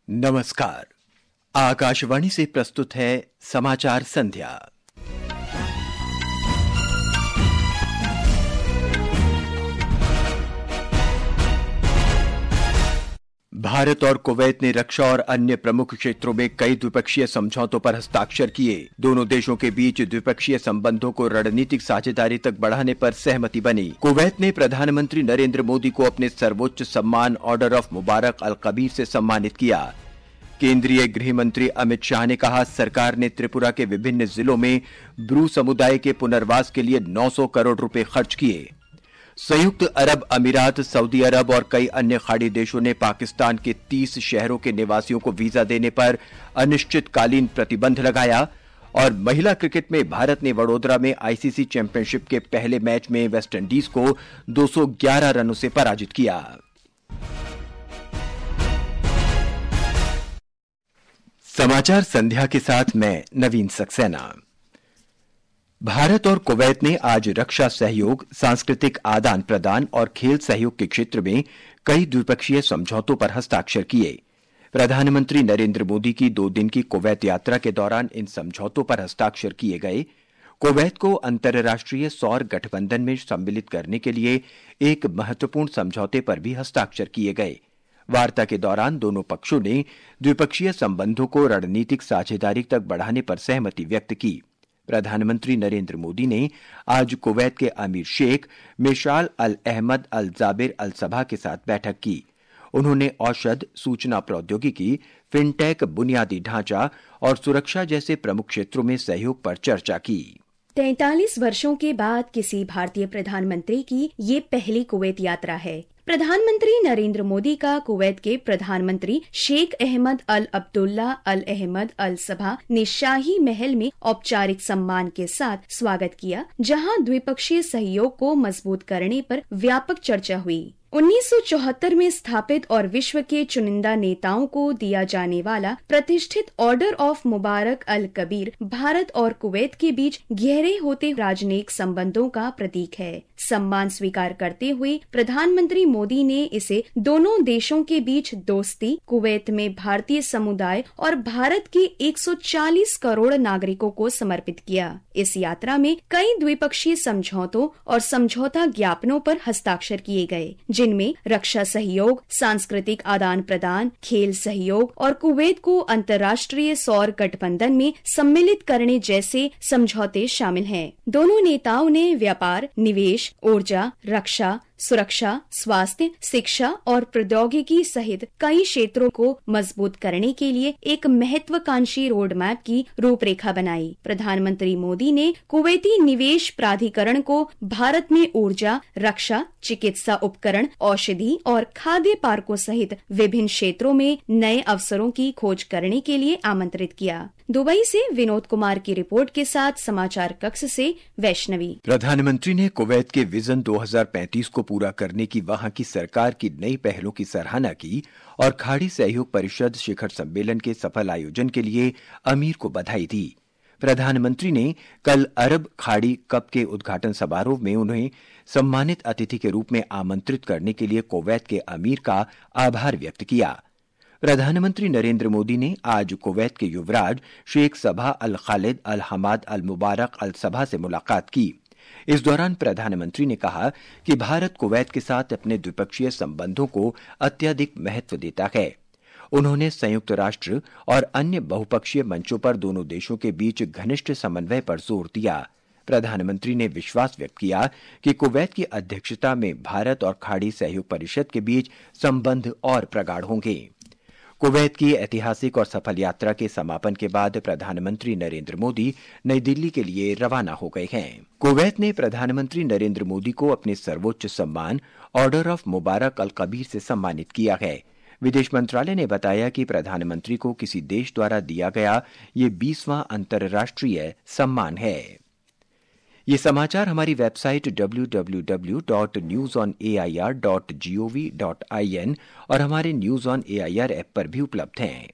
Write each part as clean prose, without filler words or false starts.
नमस्कार। आकाशवाणी से प्रस्तुत है समाचार संध्या। भारत और कुवैत ने रक्षा और अन्य प्रमुख क्षेत्रों में कई द्विपक्षीय समझौतों पर हस्ताक्षर किए। दोनों देशों के बीच द्विपक्षीय संबंधों को रणनीतिक साझेदारी तक बढ़ाने पर सहमति बनी। कुवैत ने प्रधानमंत्री नरेंद्र मोदी को अपने सर्वोच्च सम्मान order of Mubarak Al Kabeer से सम्मानित किया। केंद्रीय गृह मंत्री अमित शाह ने कहा, सरकार ने त्रिपुरा के विभिन्न जिलों में ब्रू समुदाय के पुनर्वास के लिए 900 करोड़ रुपए खर्च किए। संयुक्त अरब अमीरात, सऊदी अरब और कई अन्य खाड़ी देशों ने पाकिस्तान के 30 शहरों के निवासियों को वीजा देने पर अनिश्चितकालीन प्रतिबंध लगाया। और महिला क्रिकेट में भारत ने वडोदरा में आईसीसी चैंपियनशिप के पहले मैच में वेस्टइंडीज को 211 रनों से पराजित किया। समाचार संध्या के साथ मैं नवीन सक्सेना। भारत और कुवैत ने आज रक्षा सहयोग, सांस्कृतिक आदान प्रदान और खेल सहयोग के क्षेत्र में कई द्विपक्षीय समझौतों पर हस्ताक्षर किए। प्रधानमंत्री नरेंद्र मोदी की 2 दिन की कुवैत यात्रा के दौरान इन समझौतों पर हस्ताक्षर किए गए। कुवैत को अंतर्राष्ट्रीय सौर गठबंधन में सम्मिलित करने के लिए एक महत्वपूर्ण समझौते पर भी हस्ताक्षर किए गए। वार्ता के दौरान दोनों पक्षों ने द्विपक्षीय संबंधों को रणनीतिक साझेदारी तक बढ़ाने पर सहमति व्यक्त की। प्रधानमंत्री नरेंद्र मोदी ने आज कुवैत के अमीर शेख मिशाल अल अहमद अल जाबिर अल सबा के साथ बैठक की। उन्होंने औषध, सूचना प्रौद्योगिकी, फिनटेक, बुनियादी ढांचा और सुरक्षा जैसे प्रमुख क्षेत्रों में सहयोग पर चर्चा की। 43 वर्षों के बाद किसी भारतीय प्रधानमंत्री की ये पहली कुवैत यात्रा है। प्रधानमंत्री नरेंद्र मोदी का कुवैत के प्रधानमंत्री शेख अहमद अल अब्दुल्ला अल अहमद अल सबा ने शाही महल में औपचारिक सम्मान के साथ स्वागत किया, जहां द्विपक्षीय सहयोग को मजबूत करने पर व्यापक चर्चा हुई। 1974 में स्थापित और विश्व के चुनिंदा नेताओं को दिया जाने वाला प्रतिष्ठित order of Mubarak Al Kabeer Bharat और कुवैत के बीच गहरे होते राजनयिक संबंधों का प्रतीक है। सम्मान स्वीकार करते हुए प्रधानमंत्री मोदी ने इसे दोनों देशों के बीच दोस्ती, कुवैत में भारतीय समुदाय और भारत के 140 करोड़ नागरिकों को समर्पित किया। इस यात्रा में कई द्विपक्षीय समझौतों और समझौता ज्ञापनों पर हस्ताक्षर किए गए, जिनमें रक्षा सहयोग, सांस्कृतिक आदान प्रदान, खेल सहयोग और कुवैत को अंतर्राष्ट्रीय सौर गठबंधन में सम्मिलित करने जैसे समझौते शामिल हैं। दोनों नेताओं ने व्यापार, निवेश, ऊर्जा, रक्षा, सुरक्षा, स्वास्थ्य, शिक्षा और प्रौद्योगिकी सहित कई क्षेत्रों को मजबूत करने के लिए एक महत्वाकांक्षी रोड मैप की रूपरेखा बनाई। प्रधानमंत्री मोदी ने कुवैती निवेश प्राधिकरण को भारत में ऊर्जा, रक्षा, चिकित्सा उपकरण, औषधि और खाद्य पार्कों सहित विभिन्न क्षेत्रों में नए अवसरों की खोज करने के लिए आमंत्रित किया। दुबई से विनोद कुमार की रिपोर्ट के साथ समाचार कक्ष से वैष्णवी। प्रधानमंत्री ने कुवैत के विजन 2035 को पूरा करने की वहां की सरकार की नई पहलों की सराहना की और खाड़ी सहयोग परिषद शिखर सम्मेलन के सफल आयोजन के लिए अमीर को बधाई दी। प्रधानमंत्री ने कल अरब खाड़ी कप के उद्घाटन समारोह में उन्हें सम्मानित अतिथि के रूप में आमंत्रित करने के लिए कुवैत के अमीर का आभार व्यक्त किया। प्रधानमंत्री नरेंद्र मोदी ने आज कुवैत के युवराज शेख सबा अल खालिद अल हमाद अल मुबारक अल सबा से मुलाकात की। इस दौरान प्रधानमंत्री ने कहा कि भारत कुवैत के साथ अपने द्विपक्षीय संबंधों को अत्यधिक महत्व देता है। उन्होंने संयुक्त राष्ट्र और अन्य बहुपक्षीय मंचों पर दोनों देशों के बीच घनिष्ठ समन्वय पर जोर दिया। प्रधानमंत्री ने विश्वास व्यक्त किया कि कुवैत की अध्यक्षता में भारत और खाड़ी सहयोग परिषद के बीच संबंध और प्रगाढ़ होंगे। कुवैत की ऐतिहासिक और सफल यात्रा के समापन के बाद प्रधानमंत्री नरेंद्र मोदी नई दिल्ली के लिए रवाना हो गए हैं। कुवैत ने प्रधानमंत्री नरेंद्र मोदी को अपने सर्वोच्च सम्मान order of Mubarak Al Kabeer से सम्मानित किया है। विदेश मंत्रालय ने बताया कि प्रधानमंत्री को किसी देश द्वारा दिया गया ये 20वां अंतर्राष्ट्रीय सम्मान है। ये समाचार हमारी वेबसाइट www.newsonair.gov.in और हमारे न्यूज ऑन एआईआर ऐप पर भी उपलब्ध हैं।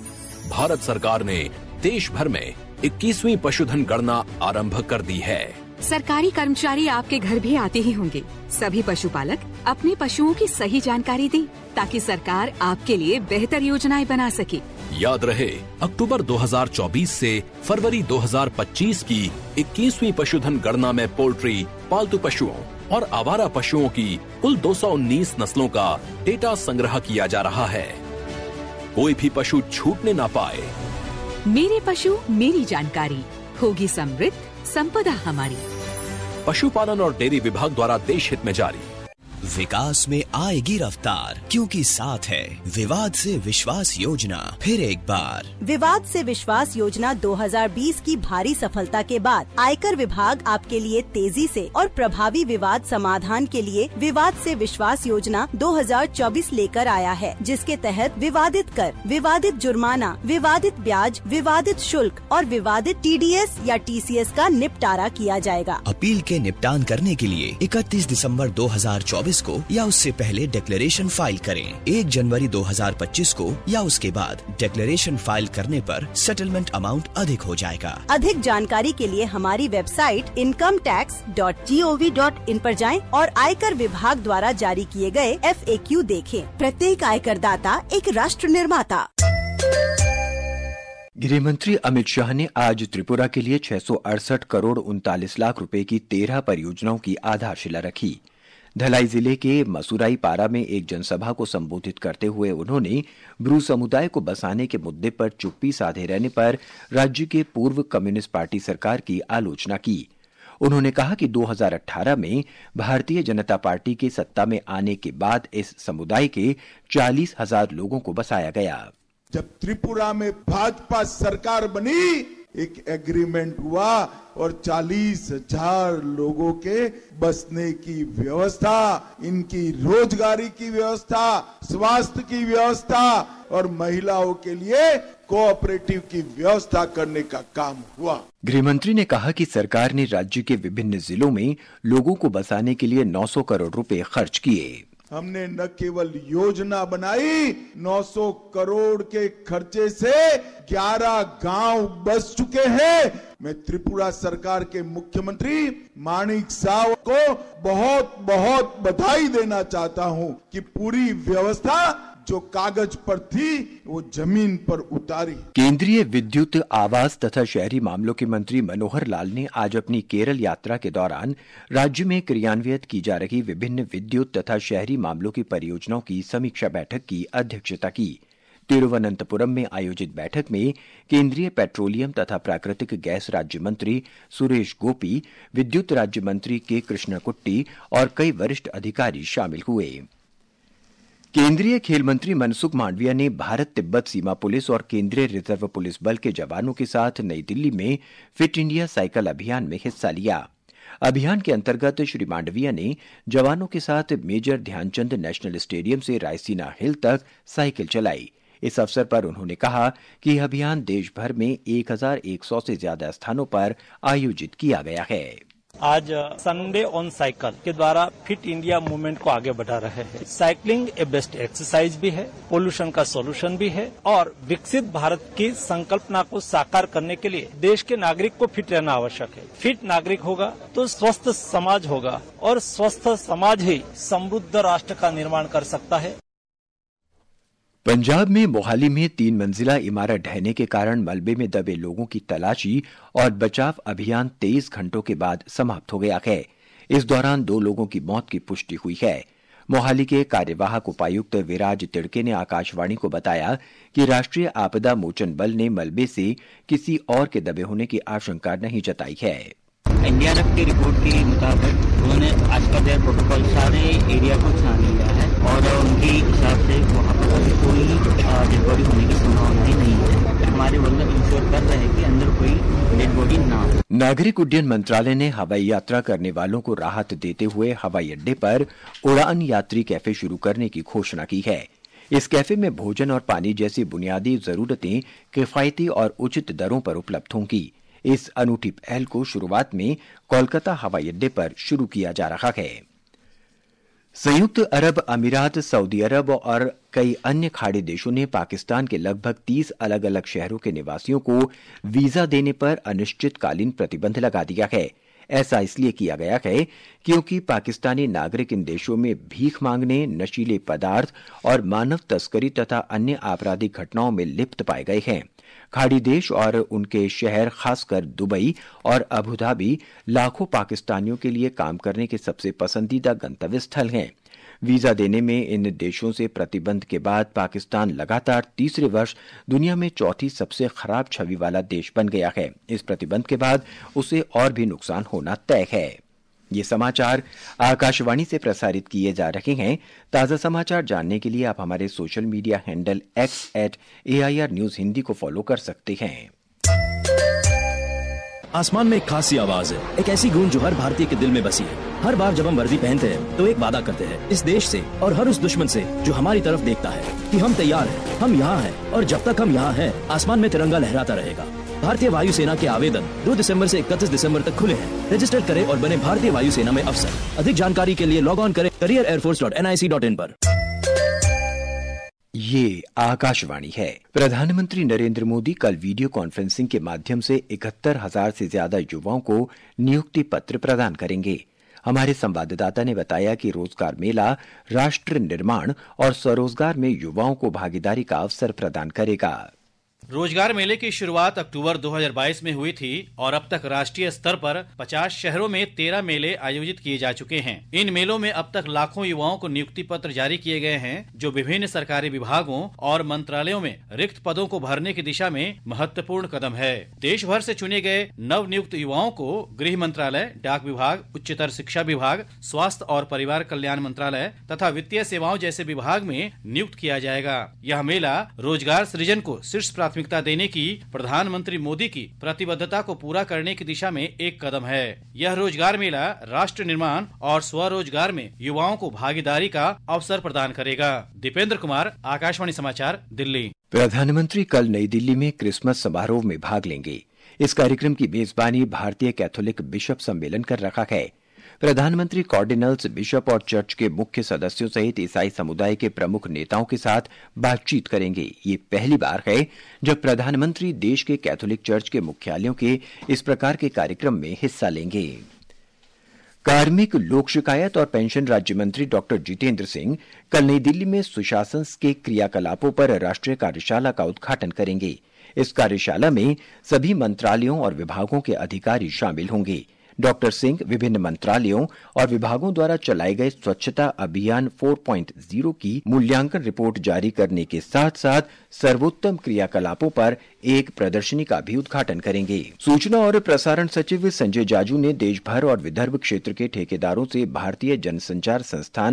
भारत सरकार ने देश भर में 21वीं पशुधन गणना आरंभ कर दी है। सरकारी कर्मचारी आपके घर भी आते ही होंगे। सभी पशुपालक अपने पशुओं की सही जानकारी दें ताकि सरकार आपके लिए बेहतर योजनाएं बना सके। याद रहे, अक्टूबर 2024 से फरवरी 2025 की 21वीं पशुधन गणना में पोल्ट्री, पालतू पशुओं और आवारा पशुओं की कुल 219 नस्लों का डेटा संग्रह किया जा रहा है। कोई भी पशु छूटने ना पाए। मेरे पशु मेरी जानकारी, होगी समृद्ध संपदा हमारी। पशुपालन और डेयरी विभाग द्वारा देश हित में जारी। विकास में आएगी रफ्तार, क्योंकि साथ है विवाद से विश्वास योजना। फिर एक बार विवाद से विश्वास योजना 2020 की भारी सफलता के बाद आयकर विभाग आपके लिए तेजी से और प्रभावी विवाद समाधान के लिए विवाद से विश्वास योजना 2024 लेकर आया है, जिसके तहत विवादित कर, विवादित जुर्माना, विवादित ब्याज, विवादित शुल्क और विवादित TDS या TCS का निपटारा किया जाएगा। अपील के निपटान करने के लिए 31 दिसंबर 2024 को या उससे पहले डिक्लेरेशन फाइल करें। 1 जनवरी 2025 को या उसके बाद डिक्लेरेशन फाइल करने पर सेटलमेंट अमाउंट अधिक हो जाएगा। अधिक जानकारी के लिए हमारी वेबसाइट incometax.gov.in पर जाएं और आयकर विभाग द्वारा जारी किए गए FAQ देखें। प्रत्येक आयकर दाता एक राष्ट्र निर्माता। गृह मंत्री अमित शाह ने आज त्रिपुरा के लिए 668 करोड़ 39 लाख रुपए की 13 परियोजनाओं की आधारशिला रखी। धलाई जिले के मसूराई पारा में एक जनसभा को संबोधित करते हुए उन्होंने ब्रू समुदाय को बसाने के मुद्दे पर चुप्पी साधे रहने पर राज्य के पूर्व कम्युनिस्ट पार्टी सरकार की आलोचना की। उन्होंने कहा कि 2018 में भारतीय जनता पार्टी के सत्ता में आने के बाद इस समुदाय के 40,000 लोगों को बसाया गया। जब त्रिपुरा में भाजपा सरकार बनी, एक एग्रीमेंट हुआ और 40,000 लोगों के बसने की व्यवस्था, इनकी रोजगारी की व्यवस्था, स्वास्थ्य की व्यवस्था और महिलाओं के लिए कोऑपरेटिव की व्यवस्था करने का काम हुआ। गृह मंत्री ने कहा कि सरकार ने राज्य के विभिन्न जिलों में लोगों को बसाने के लिए 900 करोड़ रुपए खर्च किए। हमने न केवल योजना बनाई, 900 करोड़ के खर्चे से 11 गांव बस चुके हैं। मैं त्रिपुरा सरकार के मुख्यमंत्री माणिक साव को बहुत बहुत बधाई देना चाहता हूं कि पूरी व्यवस्था जो कागज पर थी वो जमीन पर उतारी। केंद्रीय विद्युत, आवास तथा शहरी मामलों के मंत्री मनोहर लाल ने आज अपनी केरल यात्रा के दौरान राज्य में क्रियान्वित की जा रही विभिन्न विद्युत तथा शहरी मामलों की परियोजनाओं की समीक्षा बैठक की अध्यक्षता की। तिरुवनंतपुरम में आयोजित बैठक में केंद्रीय पेट्रोलियम तथा प्राकृतिक गैस राज्य मंत्री सुरेश गोपी, विद्युत राज्य मंत्री के कृष्णकुट्टी और कई वरिष्ठ अधिकारी शामिल हुए। केंद्रीय खेल मंत्री मनसुख मांडविया ने भारत तिब्बत सीमा पुलिस और केंद्रीय रिजर्व पुलिस बल के जवानों के साथ नई दिल्ली में फिट इंडिया साइकिल अभियान में हिस्सा लिया। अभियान के अंतर्गत श्री मांडविया ने जवानों के साथ मेजर ध्यानचंद नेशनल स्टेडियम से रायसीना हिल तक साइकिल चलाई। इस अवसर पर उन्होंने कहा कि यह अभियान देश भर में 1100 से ज्यादा स्थानों पर आयोजित किया गया है। आज संडे ऑन साइकिल के द्वारा फिट इंडिया मूवमेंट को आगे बढ़ा रहे हैं। साइकिलिंग ए बेस्ट एक्सरसाइज भी है, पोल्यूशन का सॉल्यूशन भी है और विकसित भारत की संकल्पना को साकार करने के लिए देश के नागरिक को फिट रहना आवश्यक है। फिट नागरिक होगा तो स्वस्थ समाज होगा और स्वस्थ समाज ही समृद्ध राष्ट्र का निर्माण कर सकता है। पंजाब में मोहाली में 3 मंजिला इमारत ढहने के कारण मलबे में दबे लोगों की तलाशी और बचाव अभियान 23 घंटों के बाद समाप्त हो गया है। इस दौरान 2 लोगों की मौत की पुष्टि हुई है। मोहाली के कार्यवाहक उपायुक्त विराज तिड़के ने आकाशवाणी को बताया कि राष्ट्रीय आपदा मोचन बल ने मलबे से किसी और के दबे होने की आशंका नहीं जताई है। एनडीआरएफ की रिपोर्ट के मुताबिक उन्होंने आज का देर प्रोटोकॉल सारे एरिया को छान लिया है और उनके हिसाब से वहाँ पर अभी कोई डेड बॉडी होने की संभावना ही नहीं है। हमारे मतलब इंश्योर कर रहे हैं कि अंदर कोई डेड बॉडी ना हो। नागरिक उड्डयन मंत्रालय ने हवाई यात्रा करने वालों को राहत देते हुए हवाई अड्डे पर उड़ान यात्री कैफे शुरू करने की घोषणा की है। इस कैफे में भोजन और पानी जैसी बुनियादी जरूरतें किफायती और उचित दरों पर उपलब्ध होंगी। इस अनूठी पहल को शुरुआत में कोलकाता हवाई अड्डे पर शुरू किया जा रहा है। संयुक्त अरब अमीरात, सऊदी अरब और कई अन्य खाड़ी देशों ने पाकिस्तान के लगभग 30 अलग अलग शहरों के निवासियों को वीजा देने पर अनिश्चितकालीन प्रतिबंध लगा दिया है। ऐसा इसलिए किया गया है क्योंकि पाकिस्तानी नागरिक इन देशों में भीख मांगने, नशीले पदार्थ और मानव तस्करी तथा अन्य आपराधिक घटनाओं में लिप्त पाए गए हैं। खाड़ी देश और उनके शहर, खासकर दुबई और अबू धाबी, लाखों पाकिस्तानियों के लिए काम करने के सबसे पसंदीदा गंतव्य स्थल हैं। वीजा देने में इन देशों से प्रतिबंध के बाद पाकिस्तान लगातार तीसरे वर्ष दुनिया में चौथी सबसे खराब छवि वाला देश बन गया है। इस प्रतिबंध के बाद उसे और भी नुकसान होना तय है। ये समाचार आकाशवाणी से प्रसारित किए जा रहे हैं। ताजा समाचार जानने के लिए आप हमारे social media handle @AIR News Hindi को फॉलो कर सकते हैं। आसमान में एक खास सी आवाज है, एक ऐसी गूंज जो हर भारतीय के दिल में बसी है। हर बार जब हम वर्दी पहनते हैं तो एक वादा करते हैं इस देश से और हर उस दुश्मन से जो हमारी तरफ देखता है कि हम तैयार हैं, हम यहाँ हैं और जब तक हम यहाँ हैं आसमान में तिरंगा लहराता रहेगा। भारतीय वायुसेना के आवेदन 2 दिसंबर से 31 दिसंबर तक खुले हैं। रजिस्टर करें और बने भारतीय वायुसेना में अफसर। अधिक जानकारी के लिए लॉग ऑन करें careerairforce.nic.in पर। ये आकाशवाणी है। प्रधानमंत्री नरेंद्र मोदी कल वीडियो कॉन्फ्रेंसिंग के माध्यम से 71,000 से ज्यादा युवाओं को नियुक्ति पत्र प्रदान करेंगे। हमारे संवाददाता ने बताया कि रोजगार मेला राष्ट्र निर्माण और स्वरोजगार में युवाओं को भागीदारी का अवसर प्रदान करेगा। रोजगार मेले की शुरुआत अक्टूबर 2022 में हुई थी और अब तक राष्ट्रीय स्तर पर 50 शहरों में 13 मेले आयोजित किए जा चुके हैं। इन मेलों में अब तक लाखों युवाओं को नियुक्ति पत्र जारी किए गए हैं, जो विभिन्न सरकारी विभागों और मंत्रालयों में रिक्त पदों को भरने की दिशा में महत्वपूर्ण कदम है। देश भर से चुने गए नव नियुक्त युवाओं को गृह मंत्रालय, डाक विभाग, उच्चतर शिक्षा विभाग, स्वास्थ्य और परिवार कल्याण मंत्रालय तथा वित्तीय सेवाओं जैसे विभाग में नियुक्त किया जाएगा। यह मेला रोजगार सृजन को शीर्ष प्राथमिकता देने की प्रधानमंत्री मोदी की प्रतिबद्धता को पूरा करने की दिशा में एक कदम है। यह रोजगार मेला राष्ट्र निर्माण और स्वरोजगार में युवाओं को भागीदारी का अवसर प्रदान करेगा। दीपेंद्र कुमार, आकाशवाणी समाचार, दिल्ली। प्रधानमंत्री कल नई दिल्ली में क्रिसमस समारोह में भाग लेंगे। इस कार्यक्रम की मेजबानी भारतीय कैथोलिक बिशप सम्मेलन कर रखा है। प्रधानमंत्री कार्डिनल्स, बिशप और चर्च के मुख्य सदस्यों सहित ईसाई समुदाय के प्रमुख नेताओं के साथ बातचीत करेंगे। ये पहली बार है जब प्रधानमंत्री देश के कैथोलिक चर्च के मुख्यालयों के इस प्रकार के कार्यक्रम में हिस्सा लेंगे। कार्मिक, लोक शिकायत और पेंशन राज्य मंत्री डॉक्टर जितेंद्र सिंह कल नई दिल्ली में सुशासन के क्रियाकलापों पर राष्ट्रीय कार्यशाला का उद्घाटन करेंगे। इस कार्यशाला में सभी मंत्रालयों और विभागों के अधिकारी शामिल होंगे। डॉक्टर सिंह विभिन्न मंत्रालयों और विभागों द्वारा चलाए गए स्वच्छता अभियान 4.0 की मूल्यांकन रिपोर्ट जारी करने के साथ साथ सर्वोत्तम क्रियाकलापों पर एक प्रदर्शनी का भी उद्घाटन करेंगे। सूचना और प्रसारण सचिव संजय जाजू ने देश भर और विदर्भ क्षेत्र के ठेकेदारों से भारतीय जनसंचार संस्थान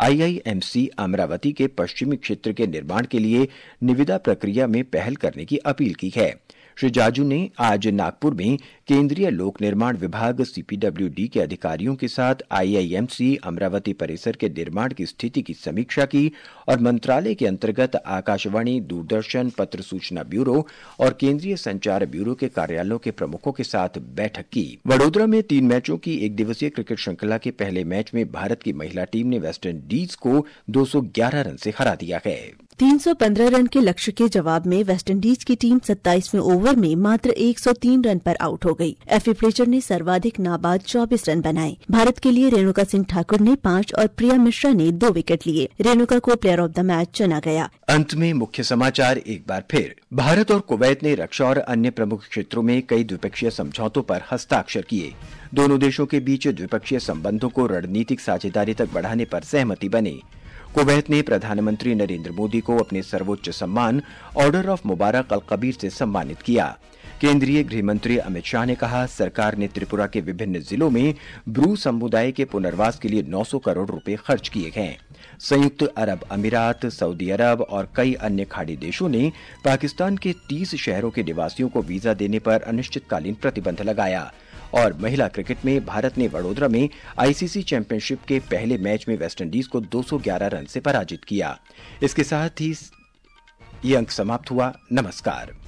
IIMC अमरावती के पश्चिमी क्षेत्र के निर्माण के लिए निविदा प्रक्रिया में पहल करने की अपील की है। श्री जाजू ने आज नागपुर में केंद्रीय लोक निर्माण विभाग CPWD के अधिकारियों के साथ IIMC अमरावती परिसर के निर्माण की स्थिति की समीक्षा की और मंत्रालय के अंतर्गत आकाशवाणी, दूरदर्शन, पत्र सूचना ब्यूरो और केंद्रीय संचार ब्यूरो के कार्यालयों के प्रमुखों के साथ बैठक की। वडोदरा में 3 मैचों की एक दिवसीय क्रिकेट श्रृंखला के पहले मैच में भारत की महिला टीम ने वेस्टइंडीज को 211 रन से हरा दिया है। 315 रन के लक्ष्य के जवाब में वेस्टइंडीज की टीम 27वें ओवर में मात्र 103 रन पर आउट हो गई। एफए फ्लेचर ने सर्वाधिक नाबाद 24 रन बनाए। भारत के लिए रेणुका सिंह ठाकुर ने 5 और प्रिया मिश्रा ने 2 विकेट लिए। रेणुका को प्लेयर ऑफ द मैच चुना गया। अंत में मुख्य समाचार एक बार फिर। भारत और कुवैत ने रक्षा और अन्य प्रमुख क्षेत्रों में कई द्विपक्षीय समझौतों पर हस्ताक्षर किए। दोनों देशों के बीच द्विपक्षीय संबंधों को रणनीतिक साझेदारी तक बढ़ाने पर सहमति बनी। कुवैत ने प्रधानमंत्री नरेंद्र मोदी को अपने सर्वोच्च सम्मान order of Mubarak Al Kabeer से सम्मानित किया। केंद्रीय गृह मंत्री अमित शाह ने कहा, सरकार ने त्रिपुरा के विभिन्न जिलों में ब्रू समुदाय के पुनर्वास के लिए 900 करोड़ रुपए खर्च किए गए। संयुक्त अरब अमीरात, सऊदी अरब और कई अन्य खाड़ी देशों ने पाकिस्तान के 30 शहरों के निवासियों को वीजा देने पर अनिश्चितकालीन प्रतिबंध लगाया। और महिला क्रिकेट में भारत ने वडोदरा में ICC चैंपियनशिप के पहले मैच में वेस्टइंडीज को 211 रन से पराजित किया। इसके साथ ही ये अंक समाप्त हुआ। नमस्कार।